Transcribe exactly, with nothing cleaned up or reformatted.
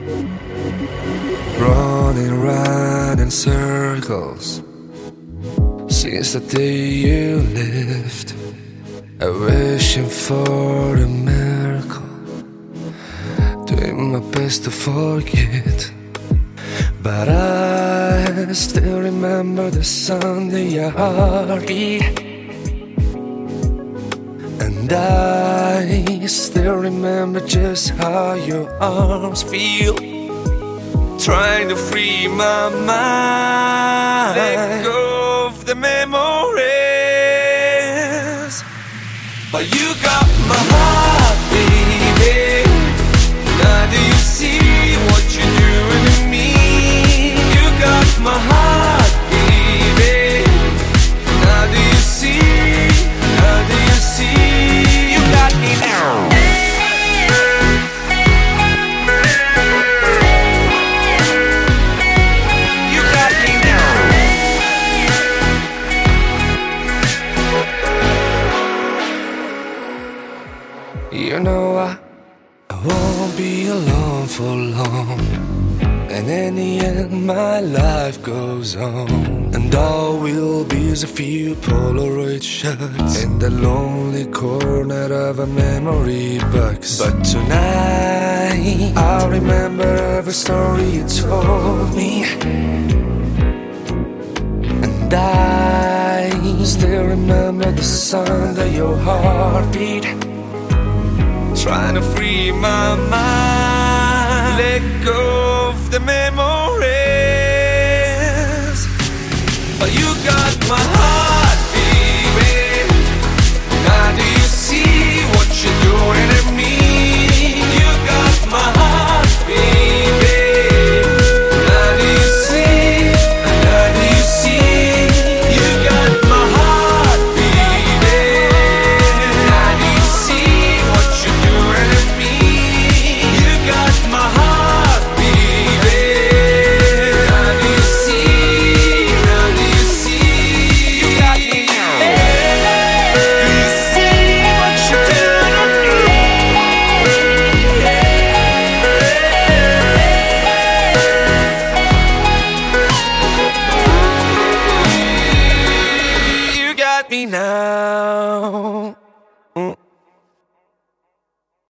running round in circles since the day you left. I'm wishing for a miracle, doing my best to forget. But I still remember the sound of your heartbeat, and I still remember just how your arms feel, trying to free my mind, let go of the memories. But you got my heart, baby. Now do you see what you're doing to me? You got my heart, baby. Now do you see? Now do you see? You got me now. You know I, I won't be alone for long, and in the end my life goes on, and all will be is a few Polaroid shots in the lonely corner of a memory box. But tonight I'll remember every story you told me, and I still remember the sound of your heartbeat, trying to free my mind, let go of the memory.